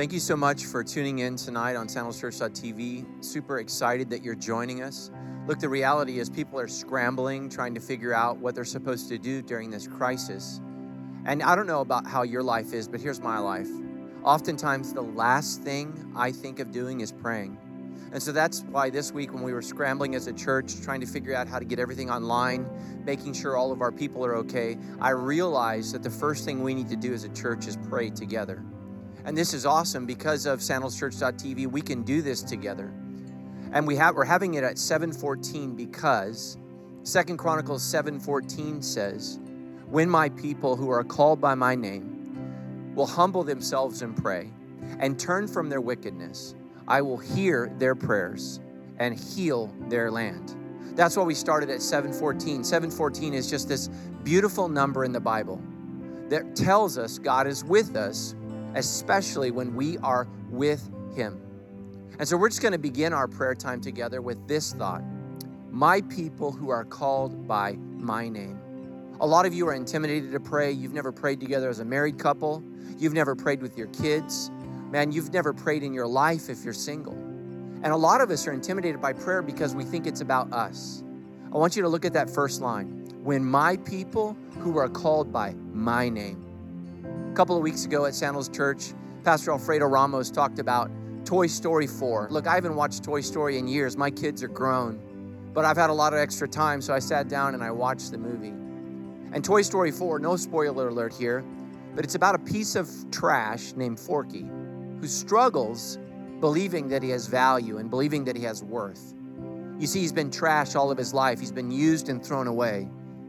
Thank you so much for tuning in tonight on sandalschurch.tv. Super excited that you're joining us. Look, the reality is people are scrambling, trying to figure out what they're supposed to do during this crisis. And I don't know about how your life is, but here's my life. Oftentimes, the last thing I think of doing is praying. And so that's why this week when we were scrambling as a church, trying to figure out how to get everything online, making sure all of our people are okay, I realized that the first thing we need to do as a church is pray together. And this is awesome because of sandalschurch.tv. We can do this together. And we're having it at 7:14 because 2 Chronicles 7:14 says, "When my people who are called by my name will humble themselves and pray and turn from their wickedness, I will hear their prayers and heal their land." That's why we started at 7:14. 7:14 is just this beautiful number in the Bible that tells us God is with us, especially when we are with Him. And so we're just going to begin our prayer time together with this thought: my people who are called by my name. A lot of you are intimidated to pray. You've never prayed together as a married couple. You've never prayed with your kids. Man, you've never prayed in your life if you're single. And a lot of us are intimidated by prayer because we think it's about us. I want you to look at that first line. When my people who are called by my name. A couple of weeks ago at Sandals Church, Pastor Alfredo Ramos talked about Toy Story 4. Look, I haven't watched Toy Story in years. My kids are grown, but I've had a lot of extra time, so I sat down and I watched the movie. And Toy Story 4, no spoiler alert here, but it's about a piece of trash named Forky who struggles believing that he has value and believing that he has worth. You see, he's been trashed all of his life. He's been used and thrown away.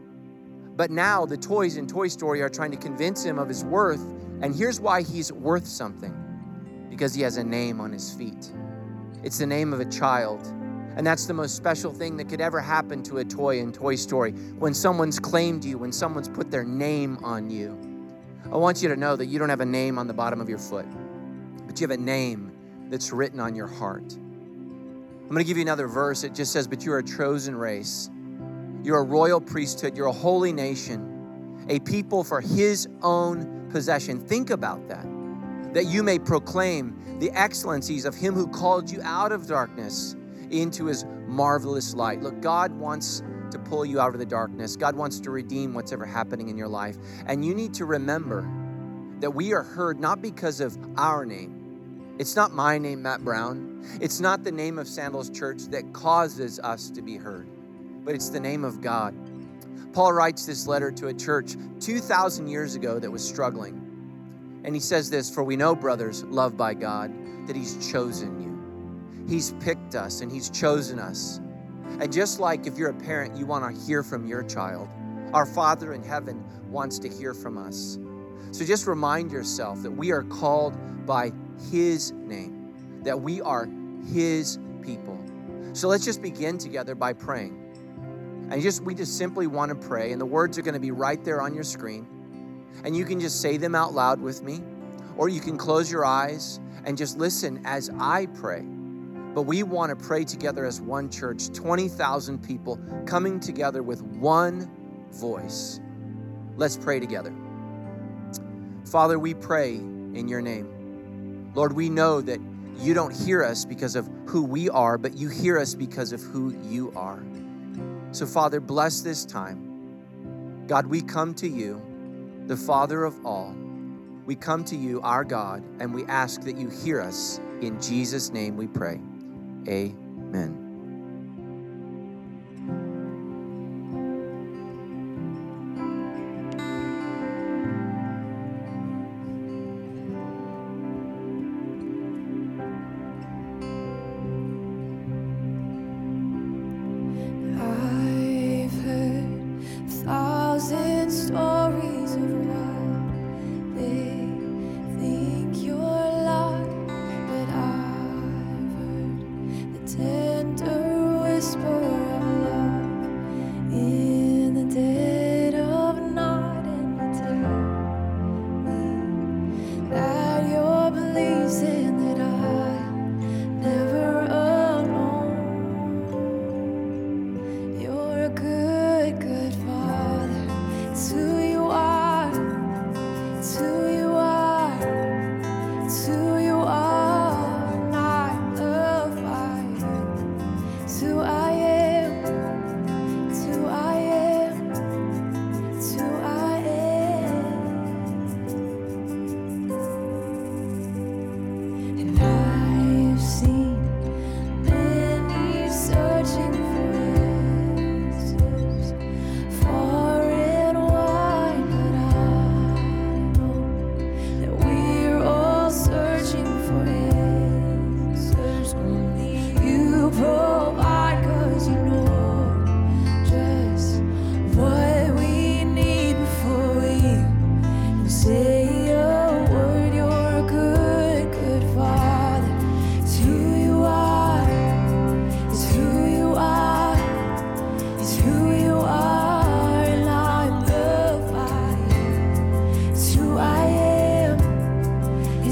But now the toys in Toy Story are trying to convince him of his worth. And here's why he's worth something. Because he has a name on his feet. It's the name of a child. And that's the most special thing that could ever happen to a toy in Toy Story. When someone's claimed you, when someone's put their name on you. I want you to know that you don't have a name on the bottom of your foot, but you have a name that's written on your heart. I'm going to give you another verse. It just says, but you're a chosen race. You're a royal priesthood. You're a holy nation, a people for His own possession. Think about that you may proclaim the excellencies of Him who called you out of darkness into His marvelous light. Look, God wants to pull you out of the darkness. God wants to redeem what's ever happening in your life. And you need to remember that we are heard not because of our name. It's not my name, Matt Brown. It's not the name of Sandals Church that causes us to be heard, but it's the name of God. Paul writes this letter to a church 2,000 years ago that was struggling. And he says this, "For we know, brothers, loved by God, that He's chosen you. He's picked us and He's chosen us." And just like if you're a parent, you want to hear from your child, our Father in heaven wants to hear from us. So just remind yourself that we are called by His name, that we are His people. So let's just begin together by praying. And we just simply want to pray, and the words are going to be right there on your screen. And you can just say them out loud with me, or you can close your eyes and just listen as I pray. But we want to pray together as one church, 20,000 people coming together with one voice. Let's pray together. Father, we pray in your name. Lord, we know that you don't hear us because of who we are, but you hear us because of who you are. So, Father, bless this time. God, we come to you, the Father of all. We come to you, our God, and we ask that you hear us. In Jesus' name we pray. Amen. Tender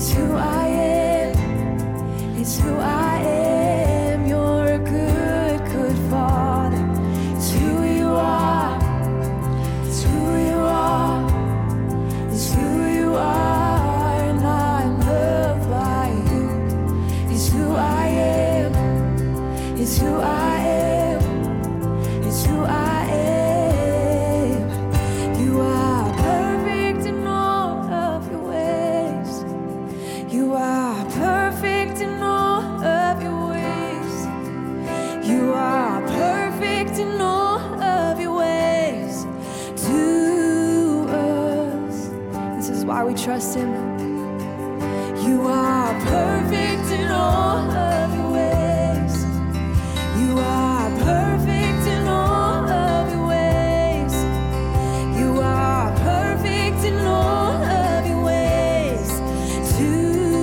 It's who I am. It's who I am. You're a good, good Father. It's who you are. It's who you are. It's who you are. And I'm loved by you. It's who I am. It's who I am. It's who I am. You are perfect in all of your ways. You are perfect in all of your ways. You are perfect in all of your ways to us. This is why we trust Him. You are perfect in all of your ways. You are perfect in all of your ways. You are perfect in all of your ways to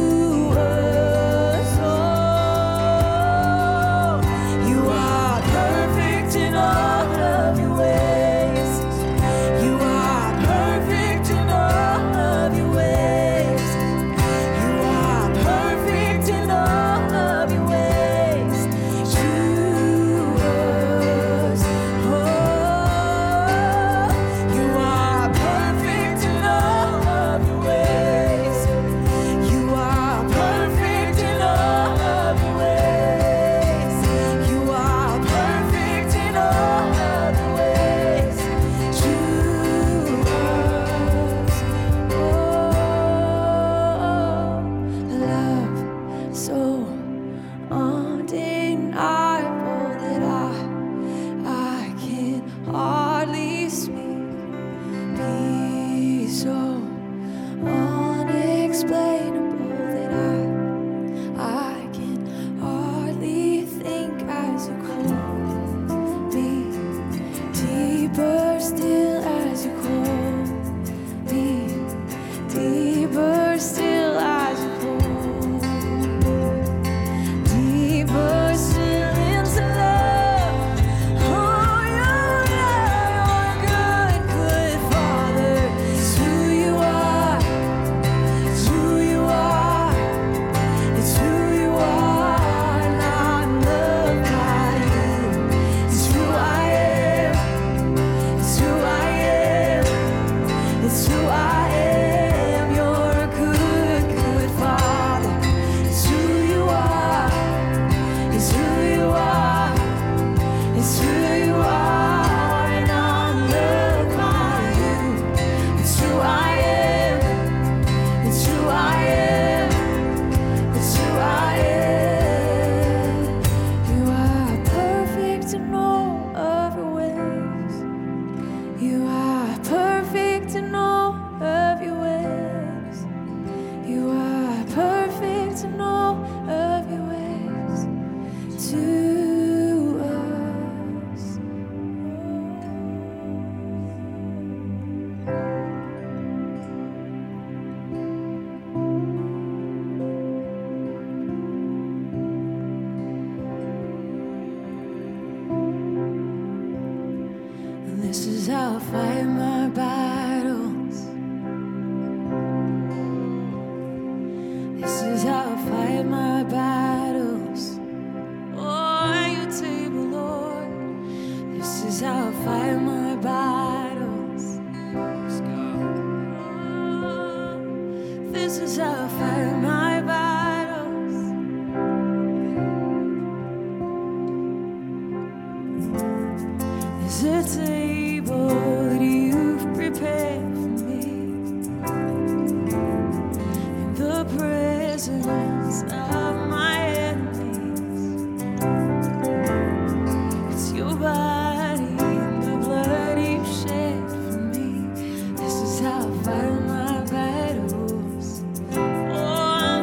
us. Oh, you are perfect in all of your ways. You are perfect in all of your ways. You are perfect in all of your ways to us. Oh, you are perfect in all of your ways. You are perfect in all of your ways. You are perfect in all of your ways to us. Oh, love so undeniable that I can hardly speak. Peace so unexplainable that I can hardly think as you call me. Deeper still as you call me. Deeper still as you call me. Deeper still into love. Oh, you're good, good Father. It's who you are. It's who you are. It's who you are. And I'm loved by you. It's who I am. It's who I am. It's who I am. You're a good, good Father. It's who you are. It's who you are. It's who you are. And I'm loved by you. It's who I am. It's who I am. It's who I am. You are perfect in all of your ways. You are perfect in all of your ways. You are perfect in all of your ways to us. And this is how I fight my battles. This is how I fight my battles. Oh, at your table, Lord. This is how I fight my battles. Let's go. This is how I fight my battles. There's a table that you've prepared for me in the presence of my enemies. It's your body and the blood you shed for me. This is how I fight my battles. Oh,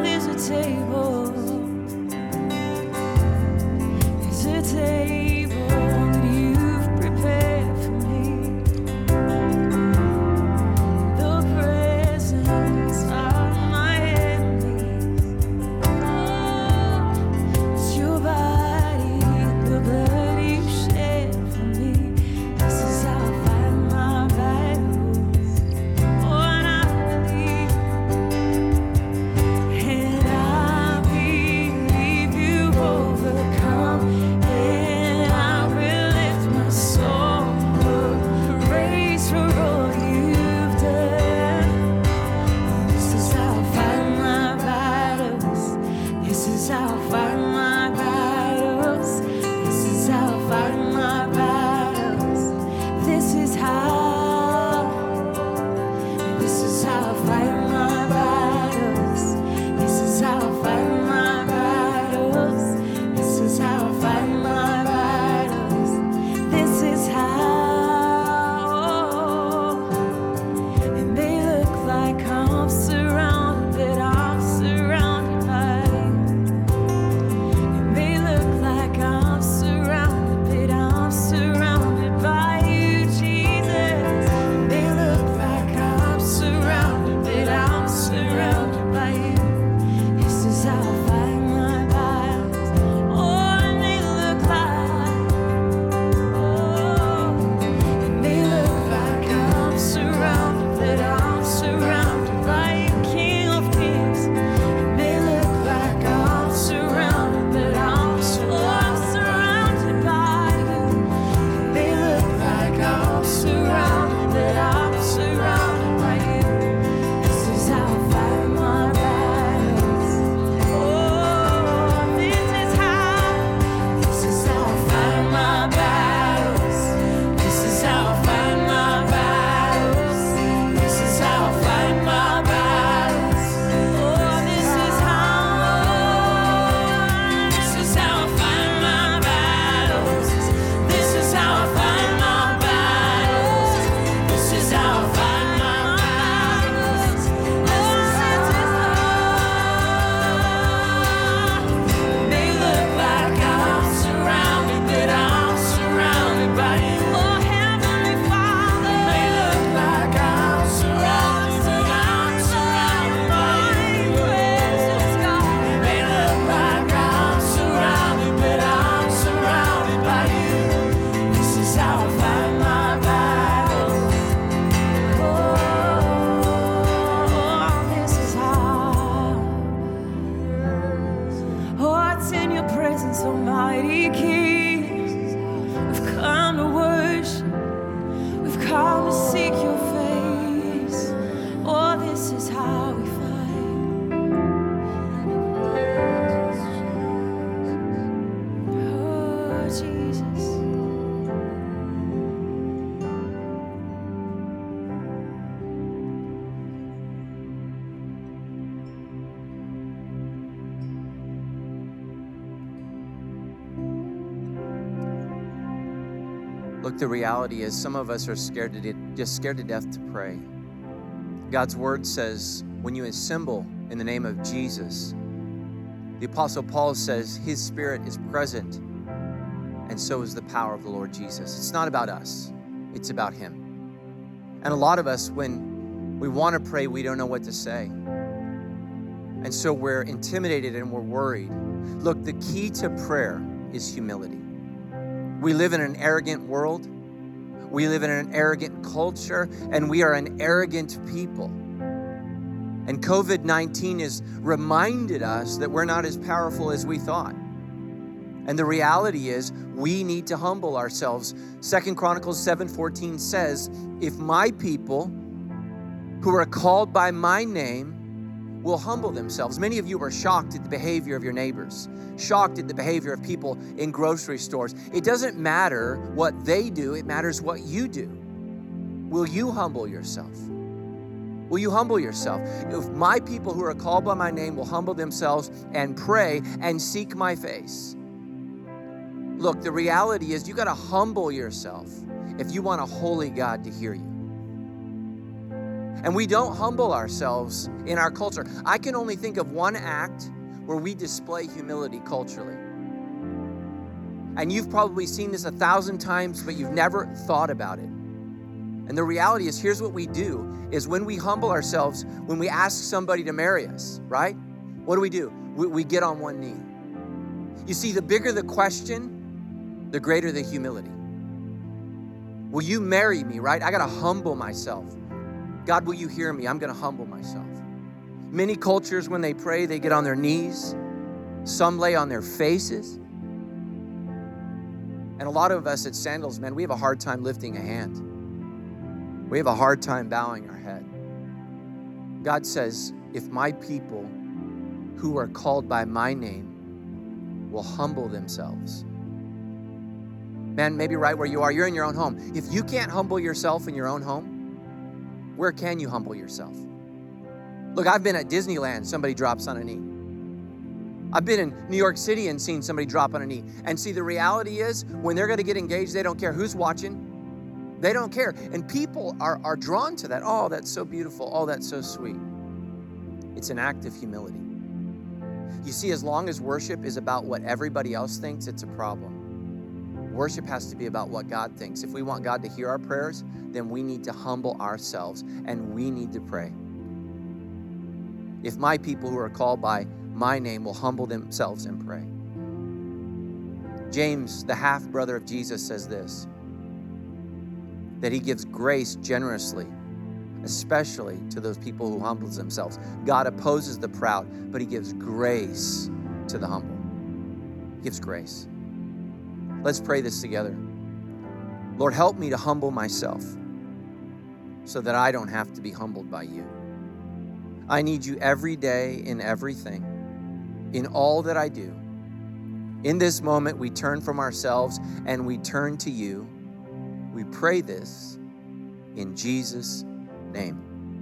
Look, the reality is some of us are just scared to death to pray. God's word says when you assemble in the name of Jesus, the Apostle Paul says his Spirit is present, and so is the power of the Lord Jesus. It's not about us, it's about him. And a lot of us, when we want to pray, we don't know what to say. And so we're intimidated and we're worried. Look, the key to prayer is humility. We live in an arrogant world. We live in an arrogant culture, and we are an arrogant people. And COVID-19 has reminded us that we're not as powerful as we thought. And the reality is we need to humble ourselves. 2 Chronicles 7:14 says, if my people who are called by my name will humble themselves. Many of you are shocked at the behavior of your neighbors, shocked at the behavior of people in grocery stores. It doesn't matter what they do, it matters what you do. Will you humble yourself? Will you humble yourself? If my people who are called by my name will humble themselves and pray and seek my face. Look, the reality is you got to humble yourself if you want a holy God to hear you. And we don't humble ourselves in our culture. I can only think of one act where we display humility culturally. And you've probably seen this 1,000 times, but you've never thought about it. And the reality is, here's what we do, is when we humble ourselves, when we ask somebody to marry us, right? What do? We get on one knee. You see, the bigger the question, the greater the humility. Will you marry me, right? I got to humble myself. God, will you hear me? I'm going to humble myself. Many cultures, when they pray, they get on their knees. Some lay on their faces. And a lot of us at Sandals, man, we have a hard time lifting a hand. We have a hard time bowing our head. God says, if my people who are called by my name will humble themselves. Man, maybe right where you are, you're in your own home. If you can't humble yourself in your own home, where can you humble yourself? Look, I've been at Disneyland, somebody drops on a knee. I've been in New York City and seen somebody drop on a knee. And see, the reality is, when they're going to get engaged, they don't care who's watching. They don't care. And people are drawn to that. Oh, that's so beautiful. Oh, that's so sweet. It's an act of humility. You see, as long as worship is about what everybody else thinks, it's a problem. Worship has to be about what God thinks. If we want God to hear our prayers, then we need to humble ourselves and we need to pray. If my people who are called by my name will humble themselves and pray. James, the half-brother of Jesus, says this, that he gives grace generously, especially to those people who humble themselves. God opposes the proud, but he gives grace to the humble. He gives grace. Let's pray this together. Lord, help me to humble myself so that I don't have to be humbled by you. I need you every day in everything, in all that I do. In this moment, we turn from ourselves and we turn to you. We pray this in Jesus' name.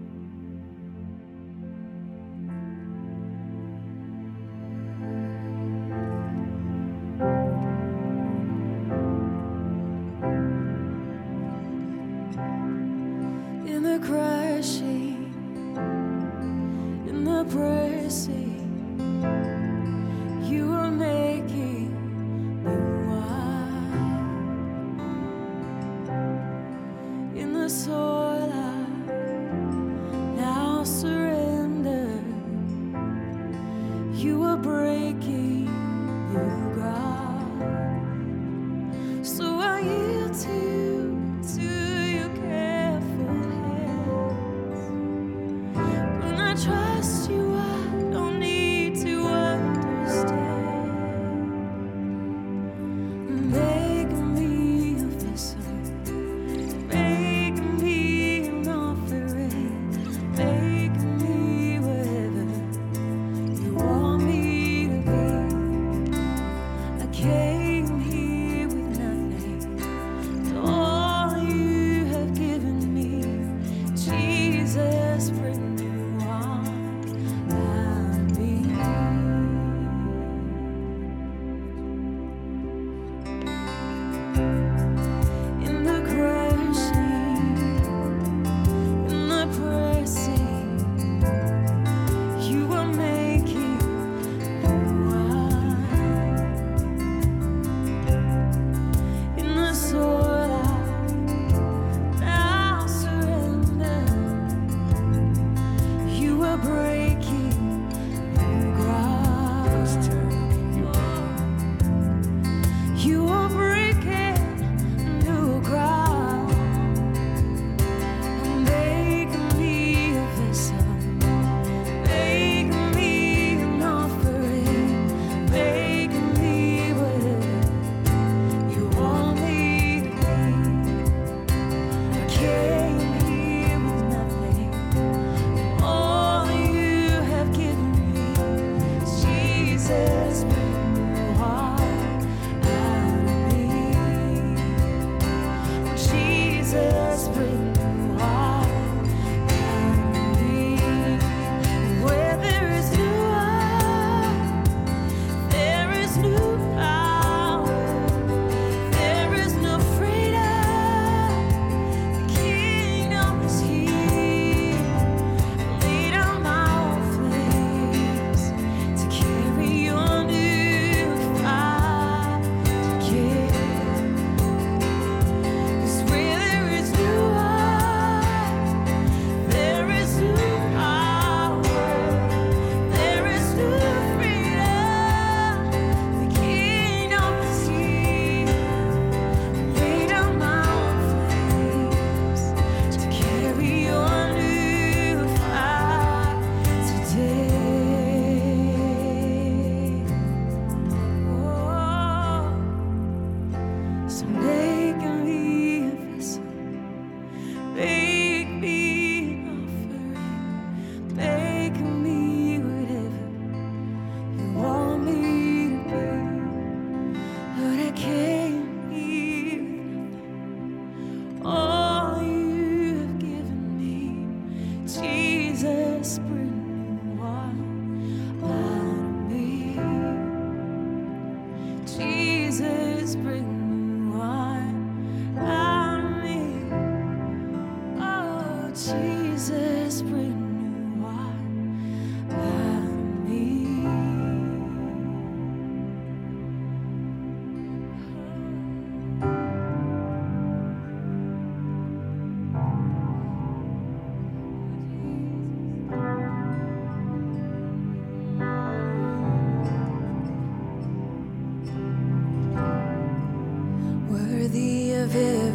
In the crashing, in the pressing, you are making me wide. In the soil I now surrender, you are breaking new ground. So I yield to your careful hands. When I trust you, I don't need to understand. Make me a vessel, make me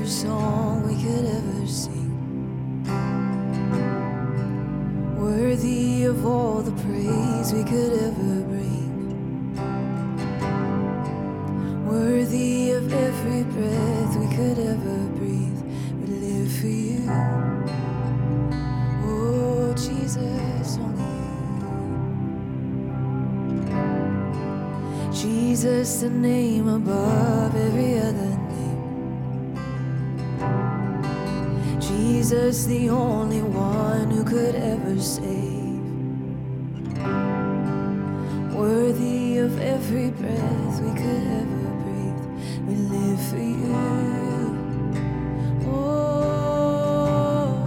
song we could ever sing, worthy of all the praise we could ever bring, worthy of every breath we could ever breathe. We live for you, oh Jesus, only you. Jesus, the name above every other name. Jesus, the only one who could ever save, worthy of every breath we could ever breathe. We live for you. Oh,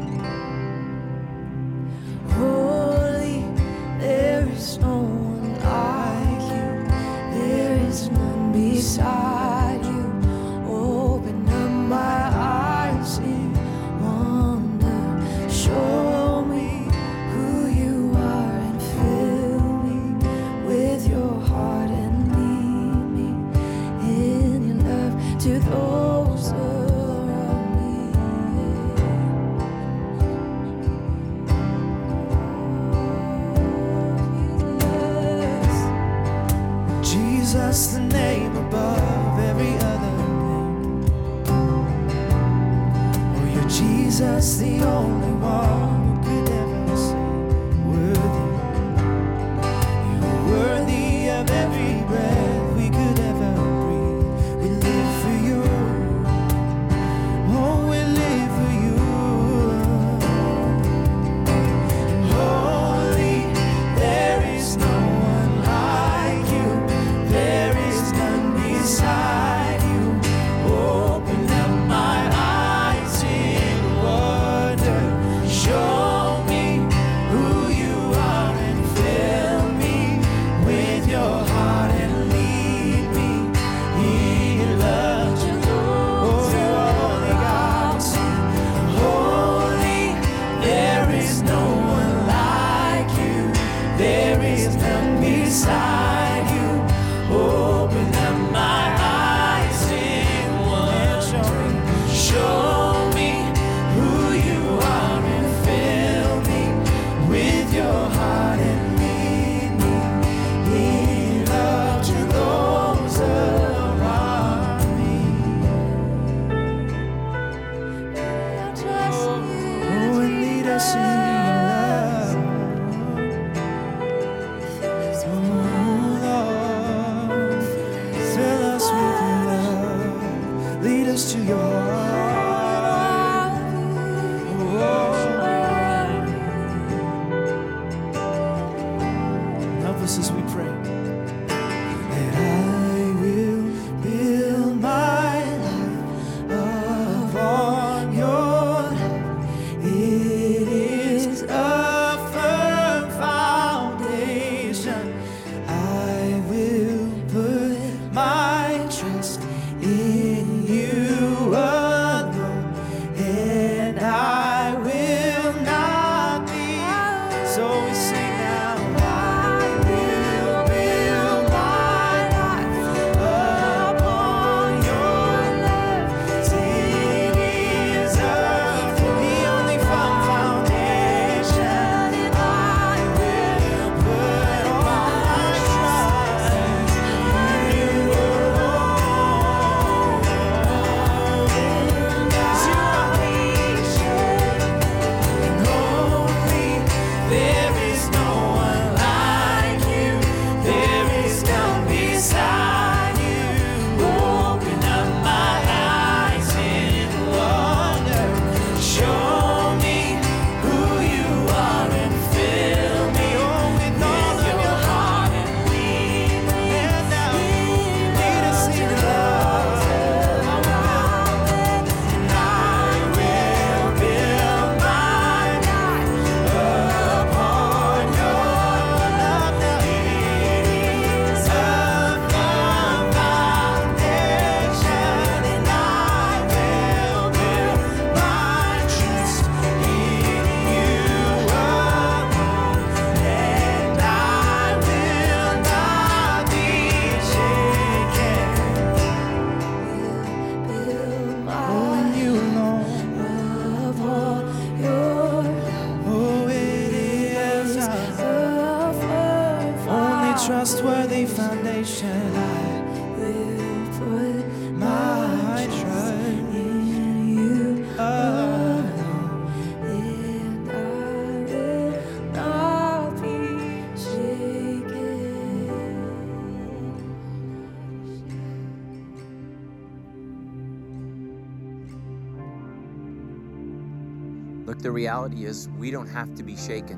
holy, there is no one like you. There is none beside you. Open up my eyes in wonder. Show me who you are and fill me with your heart and lead me in your love to those around me. Jesus, the name above every other name. Oh, you're Jesus, the only one who could ever save. Worthy, you're worthy of every breath we could ever breathe. We live for you. Oh, we live for you. Holy, there is no one like you. There is none beside you. Open up my eyes in wonder. Show me who you are and fill me with your heart and lead me in your love. Oh, you're only God. Holy, there is no one like you. There is none beside you. Open up my eyes in wonder. Show me who you are and fill me with your heart and lead me in love to those around me. Oh, and lead us in your love. Oh, Lord, fill us with your love. Lead us to your heart. Oh, help us as we pray. That I will build my life upon your love. It is a firm foundation. I will put my trust in you alone, and I will not be. So we sing now. I will build my life upon your love. It is the only firm foundation, and I will put all my trust in you alone. There is no one like you. There is none beside you. Open up my eyes in wonder. Show me who you are and fill me with all of your heart and lead me. Lead us in love. And I will build my life upon your only trustworthy foundation. I will put my trust in you alone. and I will not be shaken. Look, the reality is we don't have to be shaken.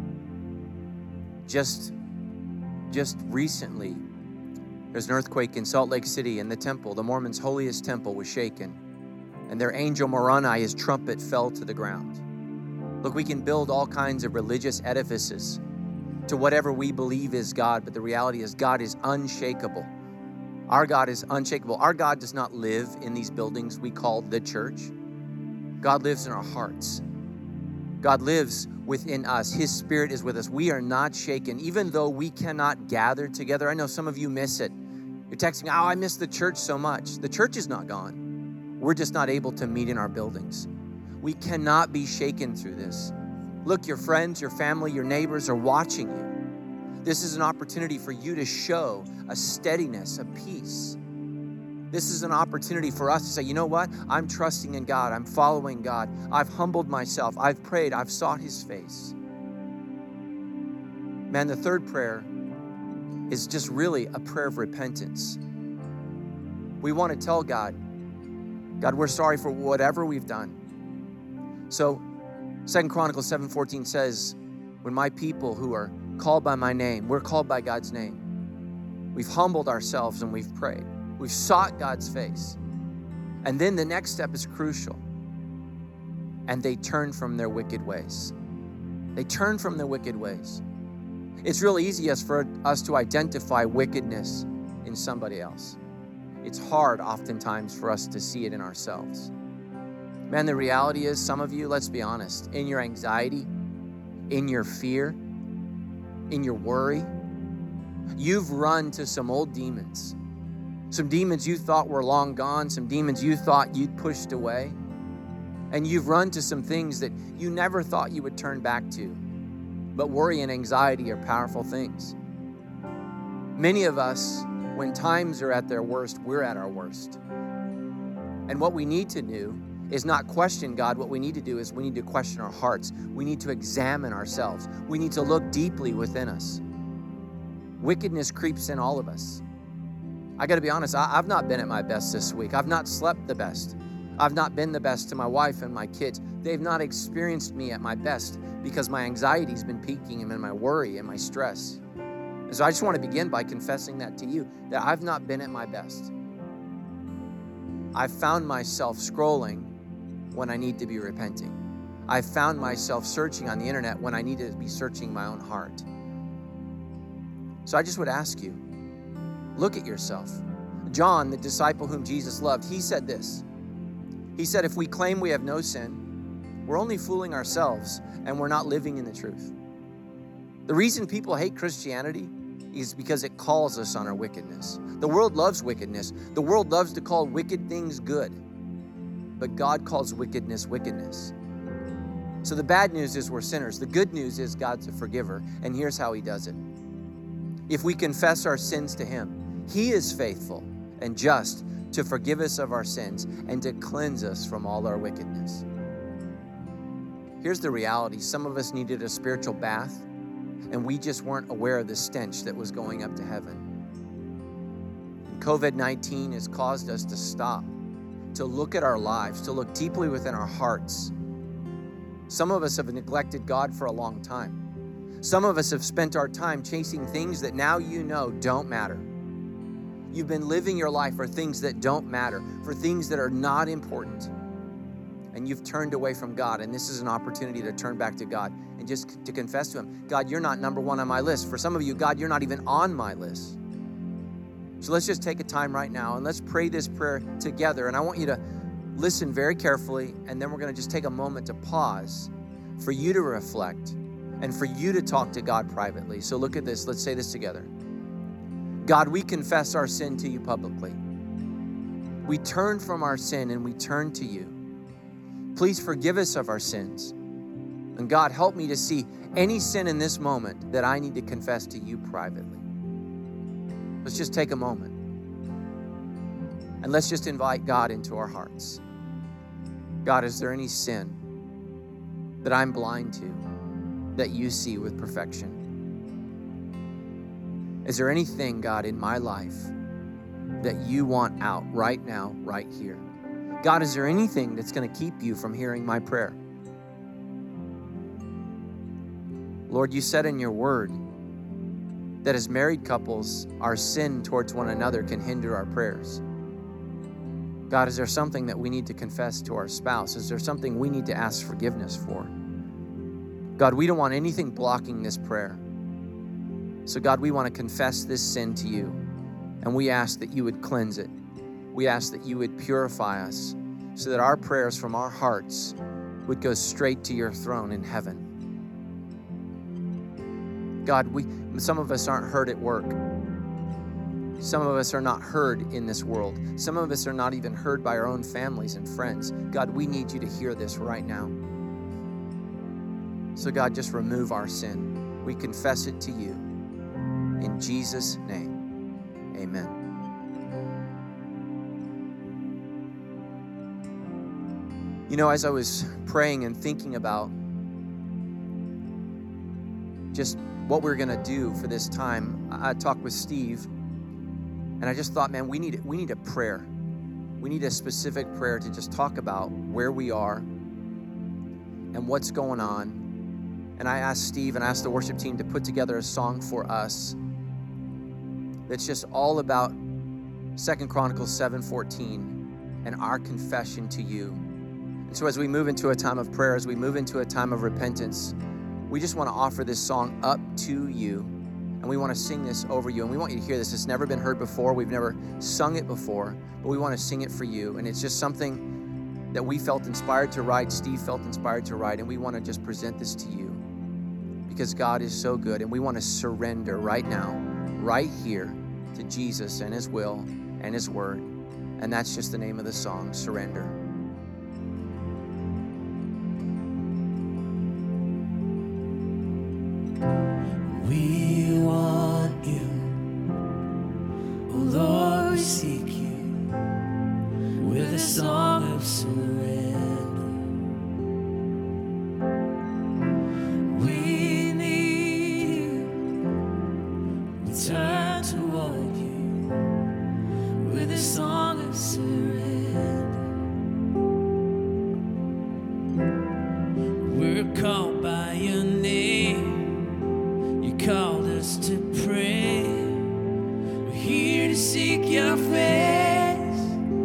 Just recently, there's an earthquake in Salt Lake City, and the temple, the Mormons' holiest temple, was shaken. And their angel Moroni, his trumpet, fell to the ground. Look, we can build all kinds of religious edifices to whatever we believe is God, but the reality is God is unshakable. Our God is unshakable. Our God does not live in these buildings we call the church. God lives in our hearts. God lives within us. His Spirit is with us. We are not shaken, even though we cannot gather together. I know some of you miss it. You're texting, I miss the church so much. The church is not gone. We're just not able to meet in our buildings. We cannot be shaken through this. Look, your friends, your family, your neighbors are watching you. This is an opportunity for you to show a steadiness, a peace. This is an opportunity for us to say, you know what? I'm trusting in God. I'm following God. I've humbled myself. I've prayed. I've sought His face. Man, the third prayer is just really a prayer of repentance. We want to tell God, we're sorry for whatever we've done. So 2 Chronicles 7:14 says, when my people who are called by my name, we're called by God's name. We've humbled ourselves and we've prayed. We've sought God's face. And then the next step is crucial. And they turn from their wicked ways. They turn from their wicked ways. It's real easy for us to identify wickedness in somebody else. It's hard oftentimes for us to see it in ourselves. Man, the reality is, some of you, let's be honest, in your anxiety, in your fear, in your worry, you've run to some old demons. Some demons you thought were long gone, some demons you thought you'd pushed away. And you've run to some things that you never thought you would turn back to. But worry and anxiety are powerful things. Many of us, when times are at their worst, we're at our worst. And what we need to do is not question God. What we need to do is we need to question our hearts. We need to examine ourselves. We need to look deeply within us. Wickedness creeps in all of us. I got to be honest, I've not been at my best this week. I've not slept the best. I've not been the best to my wife and my kids. They've not experienced me at my best because my anxiety's been peaking and my worry and my stress. And so I just want to begin by confessing that to you, that I've not been at my best. I've found myself scrolling when I need to be repenting. I've found myself searching on the internet when I need to be searching my own heart. So I just would ask you, look at yourself. John, the disciple whom Jesus loved, he said this. He said, if we claim we have no sin, we're only fooling ourselves and we're not living in the truth. The reason people hate Christianity is because it calls us on our wickedness. The world loves wickedness. The world loves to call wicked things good. But God calls wickedness, wickedness. So the bad news is we're sinners. The good news is God's a forgiver. And here's how He does it. If we confess our sins to Him, He is faithful and just to forgive us of our sins and to cleanse us from all our wickedness. Here's the reality. Some of us needed a spiritual bath, and we just weren't aware of the stench that was going up to heaven. COVID-19 has caused us to stop, to look at our lives, to look deeply within our hearts. Some of us have neglected God for a long time. Some of us have spent our time chasing things that now you know don't matter. You've been living your life for things that don't matter, for things that are not important. And you've turned away from God, and this is an opportunity to turn back to God and just to confess to Him, God, you're not number one on my list. For some of you, God, you're not even on my list. So let's just take a time right now and let's pray this prayer together. And I want you to listen very carefully, and then we're going to just take a moment to pause for you to reflect and for you to talk to God privately. So look at this. Let's say this together. God, we confess our sin to you publicly. We turn from our sin and we turn to you. Please forgive us of our sins. And God, help me to see any sin in this moment that I need to confess to you privately. Let's just take a moment. And let's just invite God into our hearts. God, is there any sin that I'm blind to that you see with perfection? Is there anything, God, in my life that you want out right now, right here? God, is there anything that's going to keep you from hearing my prayer? Lord, you said in your word that as married couples, our sin towards one another can hinder our prayers. God, is there something that we need to confess to our spouse? Is there something we need to ask forgiveness for? God, we don't want anything blocking this prayer. So God, we want to confess this sin to you, and we ask that you would cleanse it. We ask that you would purify us so that our prayers from our hearts would go straight to your throne in heaven. God, some of us aren't heard at work. Some of us are not heard in this world. Some of us are not even heard by our own families and friends. God, we need you to hear this right now. So God, just remove our sin. We confess it to you. In Jesus' name, amen. You know, as I was praying and thinking about just what we're going to do for this time, I talked with Steve, and I just thought, man, we need a prayer. We need a specific prayer to just talk about where we are and what's going on. And I asked Steve and I asked the worship team to put together a song for us that's just all about 2 Chronicles 7:14 and our confession to you. And so as we move into a time of prayer, as we move into a time of repentance, we just want to offer this song up to you, and we want to sing this over you, and we want you to hear this. It's never been heard before. We've never sung it before, but we want to sing it for you, and it's just something that we felt inspired to write, Steve felt inspired to write, and we want to just present this to you because God is so good, and we want to surrender right now, right here, to Jesus and his will and his word, and that's just the name of the song, Surrender. We want you, oh Lord, we seek you with a song of surrender. We need you, we turn toward you with a song of surrender. We're called by your name. Called us to pray. We're here to seek your face.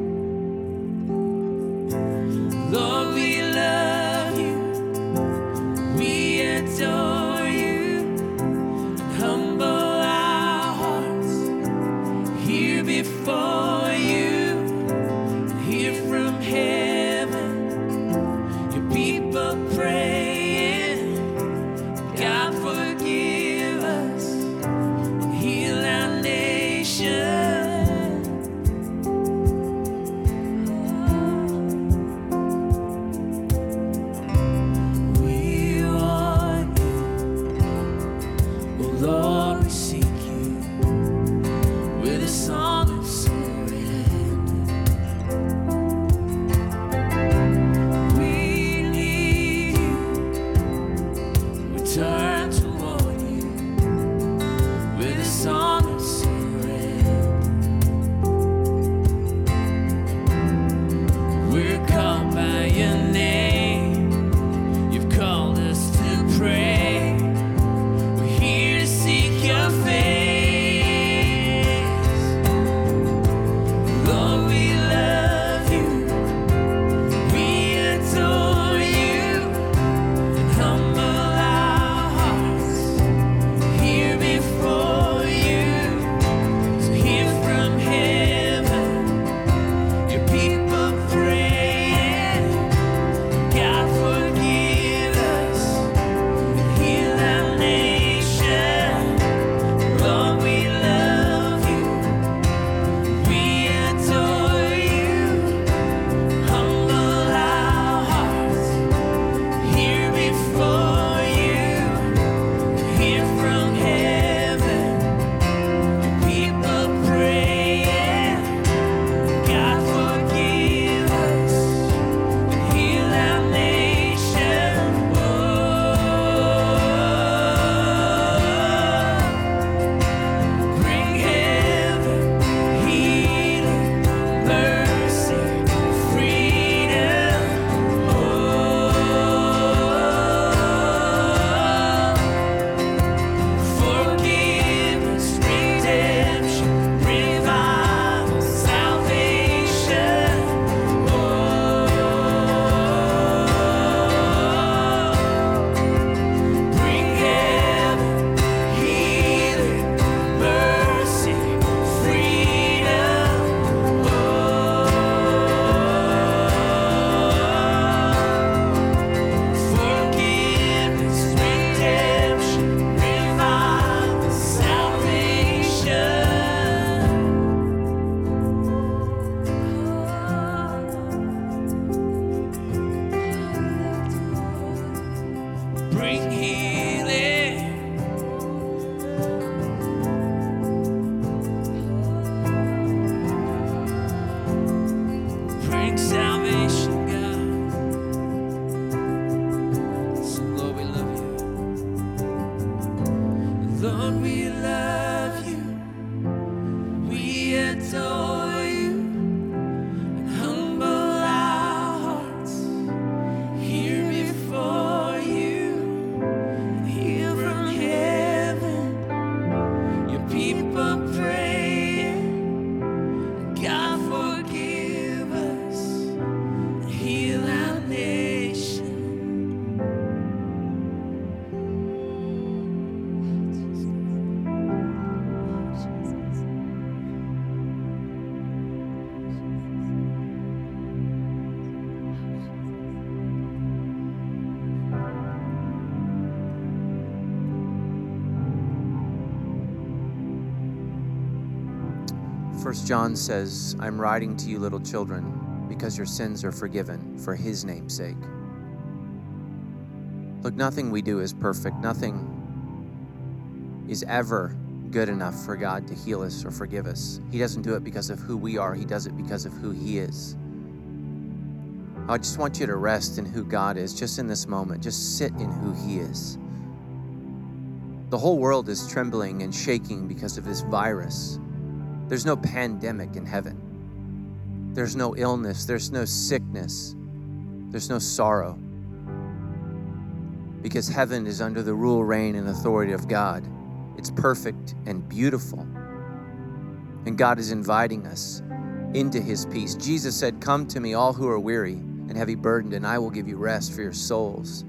Lord, we love you. We adore you. Humble our hearts here before you. Hear from heaven your people praying. God, forgive. Your face. Lord, we love you, we adore you, and humble our hearts here before you, and hear from heaven your people praying. God, forgive us and heal our nation. First John says, I'm writing to you, little children, because your sins are forgiven for his name's sake. Look, nothing we do is perfect. Nothing is ever good enough for God to heal us or forgive us. He doesn't do it because of who we are. He does it because of who he is. I just want you to rest in who God is, just in this moment. Just sit in who he is. The whole world is trembling and shaking because of this virus. There's no pandemic in heaven. There's no illness. There's no sickness. There's no sorrow. Because heaven is under the rule, reign, and authority of God. It's perfect and beautiful. And God is inviting us into his peace. Jesus said, come to me, all who are weary and heavy burdened, and I will give you rest for your souls.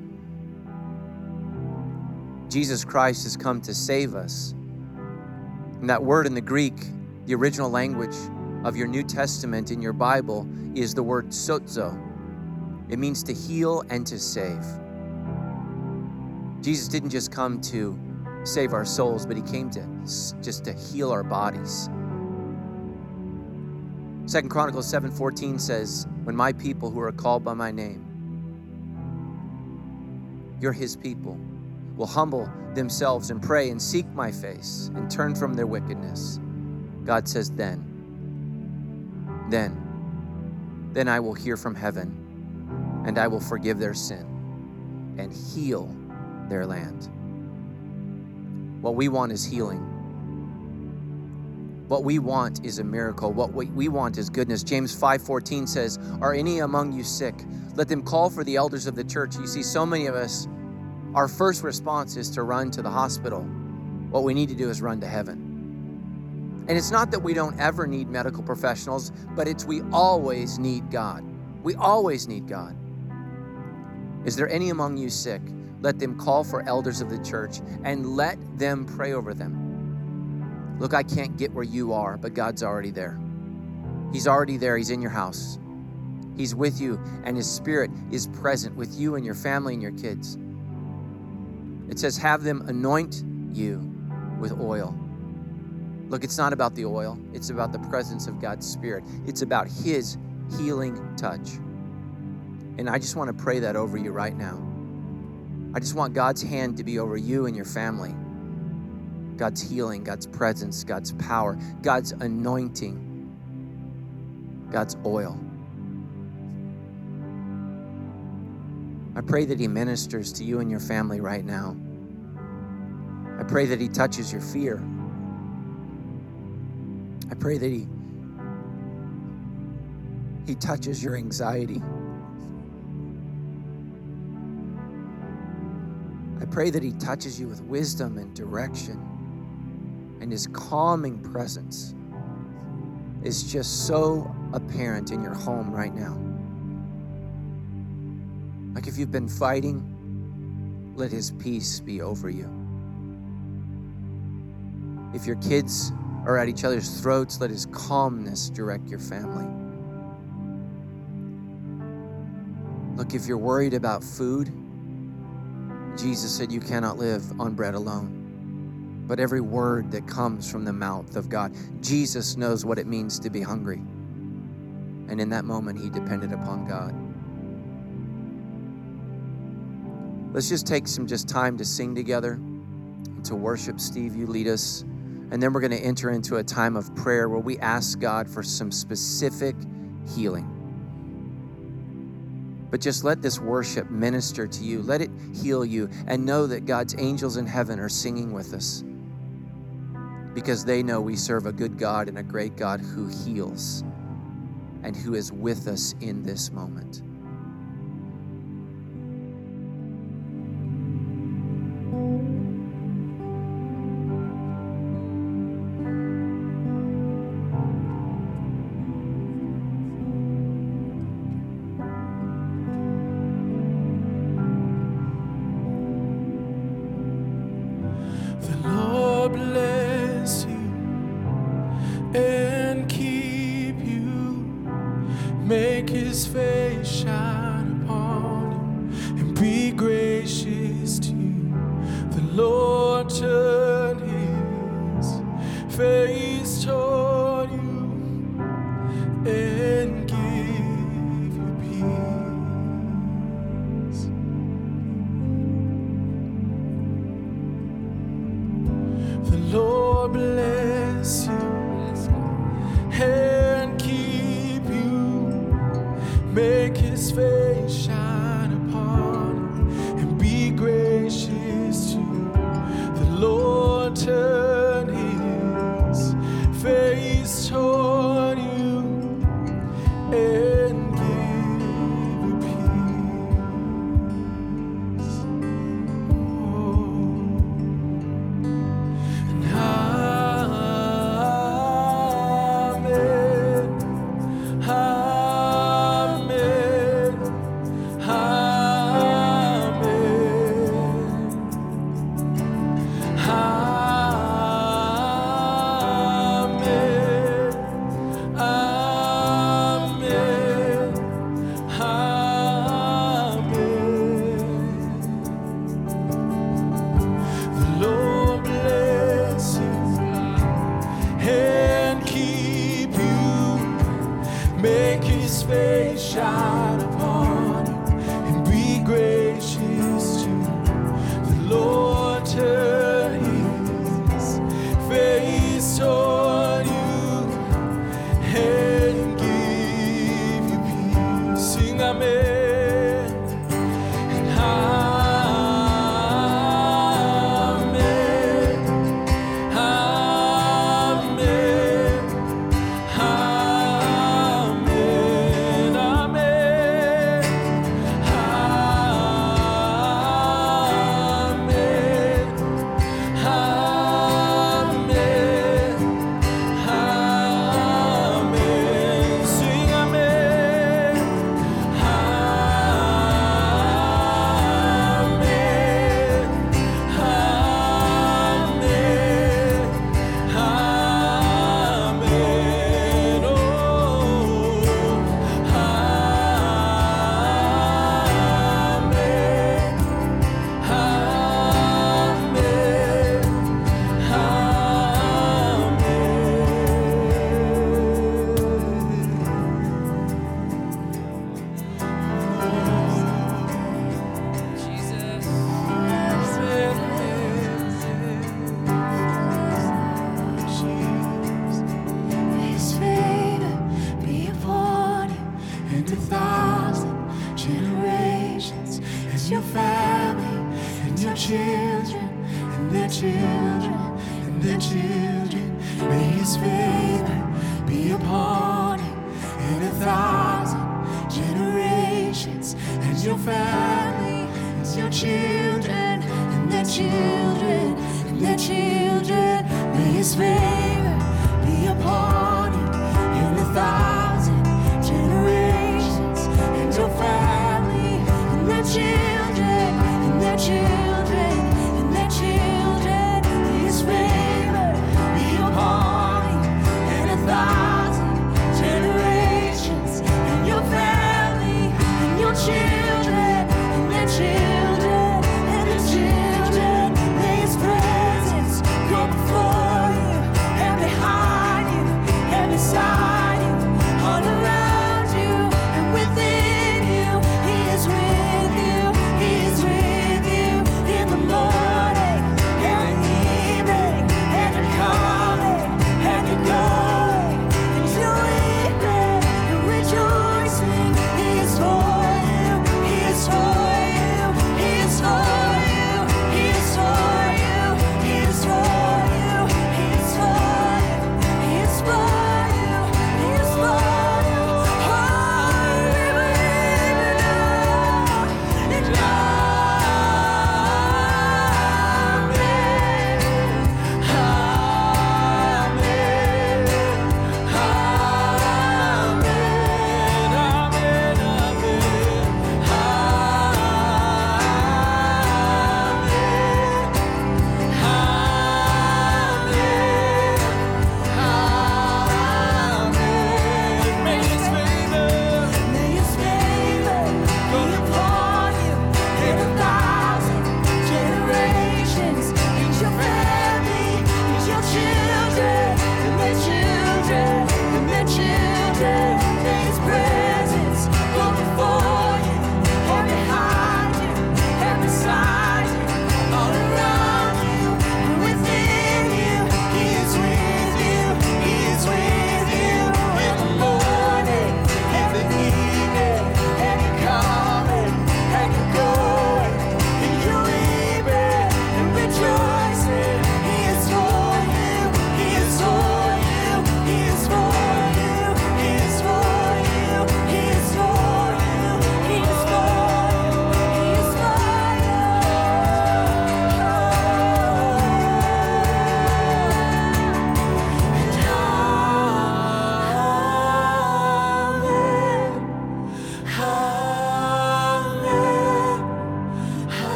Jesus Christ has come to save us. And that word in the Greek, the original language of your New Testament in your Bible, is the word sozo. It means to heal and to save. Jesus didn't just come to save our souls, but he came to just to heal our bodies. 2 Chronicles 7:14 says, when my people who are called by my name, you're his people, will humble themselves and pray and seek my face and turn from their wickedness. God says, then I will hear from heaven and I will forgive their sin and heal their land. What we want is healing. What we want is a miracle. What we want is goodness. James 5:14 says, are any among you sick? Let them call for the elders of the church. You see, so many of us, our first response is to run to the hospital. What we need to do is run to heaven. And it's not that we don't ever need medical professionals, but it's we always need God. We always need God. Is there any among you sick? Let them call for elders of the church and let them pray over them. Look, I can't get where you are, but God's already there. He's already there. He's in your house. He's with you, and his spirit is present with you and your family and your kids. It says, have them anoint you with oil. Look, it's not about the oil. It's about the presence of God's Spirit. It's about his healing touch. And I just want to pray that over you right now. I just want God's hand to be over you and your family. God's healing, God's presence, God's power, God's anointing, God's oil. I pray that he ministers to you and your family right now. I pray that he touches your fear. I pray that he touches your anxiety. I pray that he touches you with wisdom and direction, and his calming presence is just so apparent in your home right now. Like if you've been fighting, let his peace be over you. If your kids are at each other's throats, let his calmness direct your family. Look, if you're worried about food, Jesus said you cannot live on bread alone, but every word that comes from the mouth of God. Jesus knows what it means to be hungry. And in that moment, he depended upon God. Let's just take some time to sing together, to worship. Steve, you lead us. And then we're going to enter into a time of prayer where we ask God for some specific healing. But just let this worship minister to you. Let it heal you, and know that God's angels in heaven are singing with us. because they know we serve a good God and a great God who heals and who is with us in this moment. The Lord bless you and keep you. Make his face shine upon you and be gracious to you. The Lord turn his face toward you and give you peace. The Lord bless you and keep you. Make his face shine upon you and be gracious to you. The Lord turn his face toward you and give you peace. And amen, amen, Make his face shine upon you and be gracious to you. The Lord turn his face toward you and give you peace. Sing amen. And amen. Amen. Amen. Amen. Amen. Amen. Sing amen. Amen. Amen. Amen. Oh. His favor be upon you and 1,000 generations, as your family and your children and their children and their children. May his favor be upon you and 1,000 generations, as your family and your children and their children and their children. May his favor be upon you in 1,000 generations, and your family and their children and their children and their children. May his favor be upon you in 1,000 generations, and your family and your children and their children and their children. May his presence go before you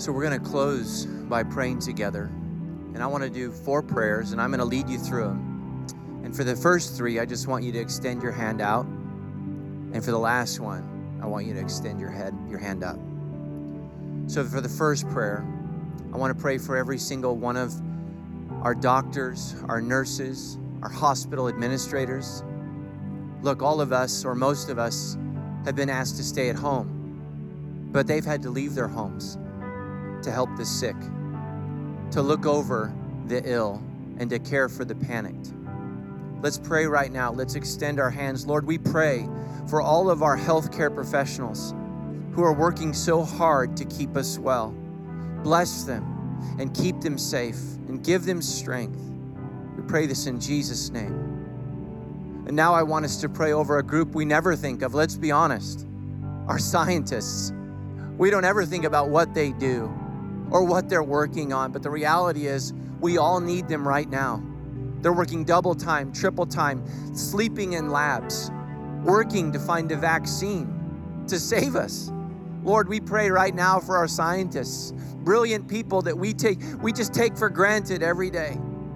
So we're going to close by praying together. And I want to do 4 prayers, and I'm going to lead you through them. And for the first 3, I just want you to extend your hand out. And for the last one, I want you to extend your hand up. So for the first prayer, I want to pray for every single one of our doctors, our nurses, our hospital administrators. Look, all of us, or most of us, have been asked to stay at home, but they've had to leave their homes to help the sick, to look over the ill, and to care for the panicked. Let's pray right now. Let's extend our hands. Lord, we pray for all of our healthcare professionals who are working so hard to keep us well. Bless them and keep them safe and give them strength. We pray this in Jesus' name. And now I want us to pray over a group we never think of. Let's be honest. Our scientists. We don't ever think about what they do or what they're working on, but the reality is we all need them right now. They're working double time, triple time, sleeping in labs, working to find a vaccine to save us. Lord, we pray right now for our scientists, brilliant people that we just take for granted every day.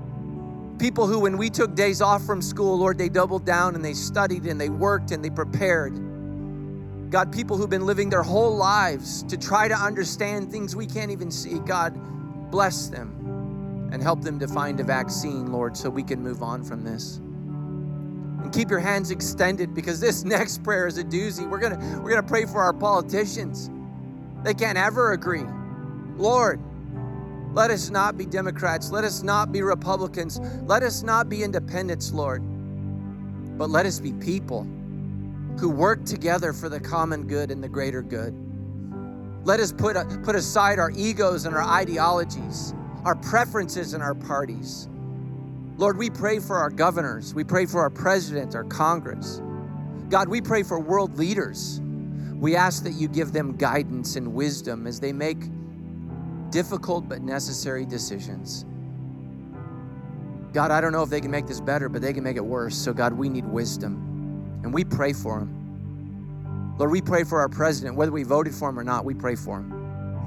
People who, when we took days off from school, Lord, they doubled down and they studied and they worked and they prepared. God, people who've been living their whole lives to try to understand things we can't even see. God, bless them and help them to find a vaccine, Lord, so we can move on from this. And keep your hands extended, because this next prayer is a doozy. We're gonna pray for our politicians. They can't ever agree. Lord, let us not be Democrats. Let us not be Republicans. Let us not be independents, Lord. But let us be people who work together for the common good and the greater good. Let us put aside our egos and our ideologies, our preferences and our parties. Lord, we pray for our governors. We pray for our president, our Congress. God, we pray for world leaders. We ask that you give them guidance and wisdom as they make difficult but necessary decisions. God, I don't know if they can make this better, but they can make it worse. So God, we need wisdom. And we pray for him. Lord, we pray for our president. Whether we voted for him or not, we pray for him.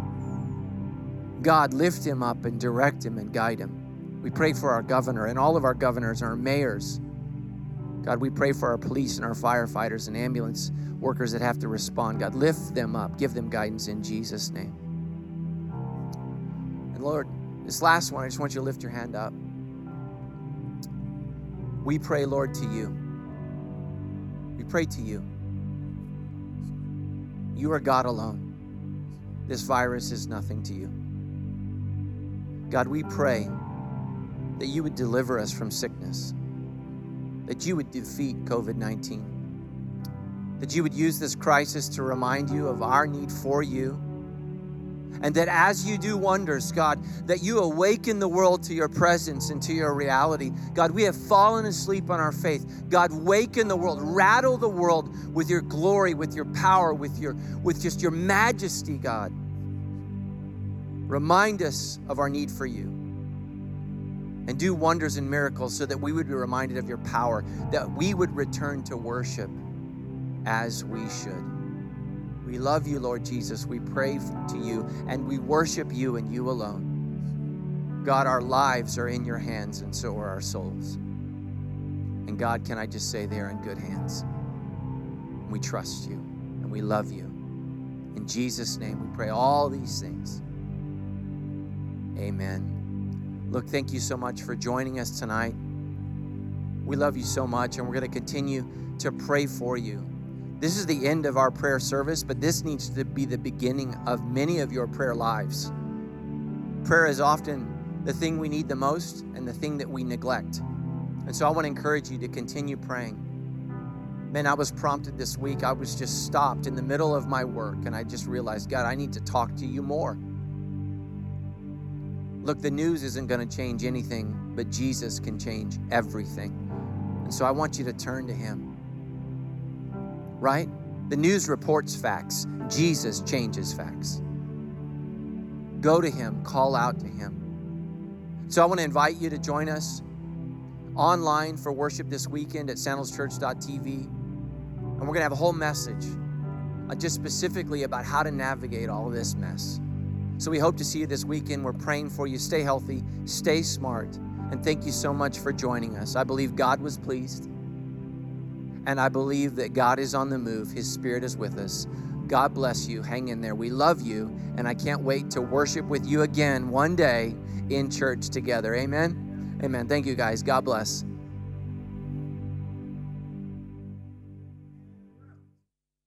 God, lift him up and direct him and guide him. We pray for our governor and all of our governors and our mayors. God, we pray for our police and our firefighters and ambulance workers that have to respond. God, lift them up. Give them guidance in Jesus' name. And Lord, this last one, I just want you to lift your hand up. We pray, Lord, to you. We pray to you. You are God alone. This virus is nothing to you. God, we pray that you would deliver us from sickness, that you would defeat COVID-19, that you would use this crisis to remind you of our need for you, and that as you do wonders, God, that you awaken the world to your presence and to your reality. God, we have fallen asleep on our faith. God, waken the world, rattle the world with your glory, with your power, with just your majesty, God. Remind us of our need for you, and do wonders and miracles so that we would be reminded of your power, that we would return to worship as we should. We love you, Lord Jesus. We pray to you and we worship you and you alone. God, our lives are in your hands, and so are our souls. And God, can I just say they are in good hands? We trust you and we love you. In Jesus' name, we pray all these things. Amen. Look, thank you so much for joining us tonight. We love you so much, and we're going to continue to pray for you. This is the end of our prayer service, but this needs to be the beginning of many of your prayer lives. Prayer is often the thing we need the most and the thing that we neglect. And so I want to encourage you to continue praying. Man, I was prompted this week. I was just stopped in the middle of my work, and I just realized, God, I need to talk to you more. Look, the news isn't going to change anything, but Jesus can change everything. And so I want you to turn to him. Right? The news reports facts. Jesus changes facts. Go to him. Call out to him. So I want to invite you to join us online for worship this weekend at sandalschurch.tv. And we're going to have a whole message just specifically about how to navigate all of this mess. So we hope to see you this weekend. We're praying for you. Stay healthy, stay smart, and thank you so much for joining us. I believe God was pleased, and I believe that God is on the move. His Spirit is with us. God bless you. Hang in there. We love you, and I can't wait to worship with you again one day in church together. Amen? Amen. Thank you, guys. God bless.